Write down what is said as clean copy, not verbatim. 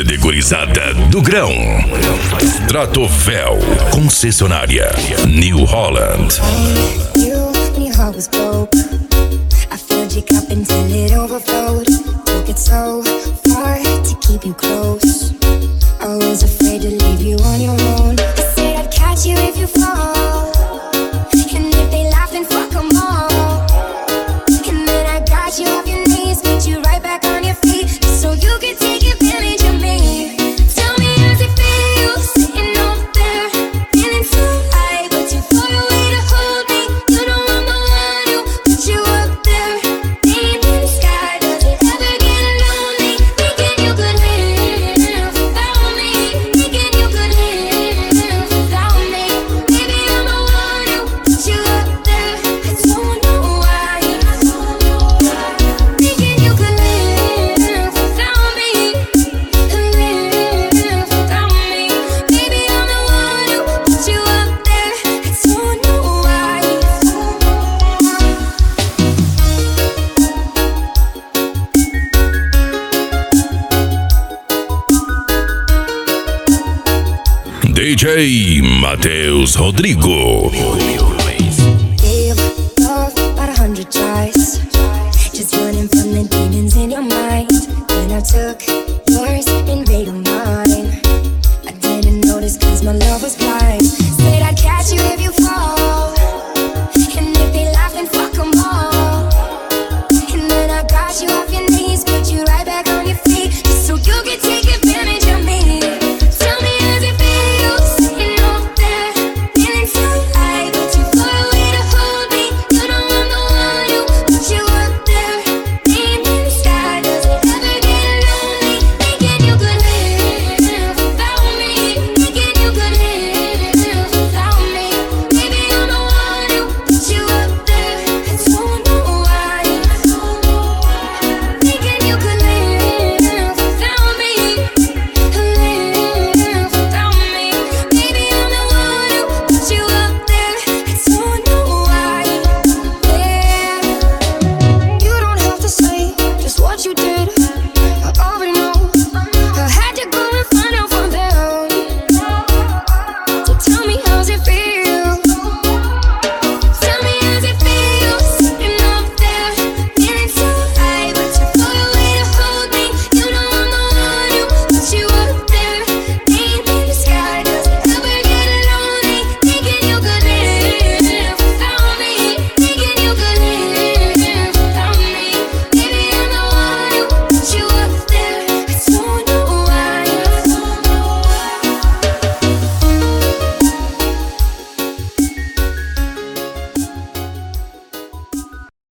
CD Gurizada do Grão. Stratovel, concessionária New Holland. When your heart was broke, I filled your cup until it overflowed. Took it so far to keep you close. I was afraid to leave you on your own. I said I'd catch you if you fall, and if they laugh, then fuck 'em all. And then I got you off your knees, put you right back on your feet, so you could take advantage of me. Tell me how's it feel, sitting over there, feeling so high, but too far away to hold me. You know I'm the one who put you up there, deep in the sky. Does it ever get lonely, thinking you could live without me, thinking you could live without me? Baby, I'm the one who put you up there. I don't know why, thinking you could live without me, live without me. Baby, I'm the one who put you up there. I don't know why. DJ Matheus Rodrigo.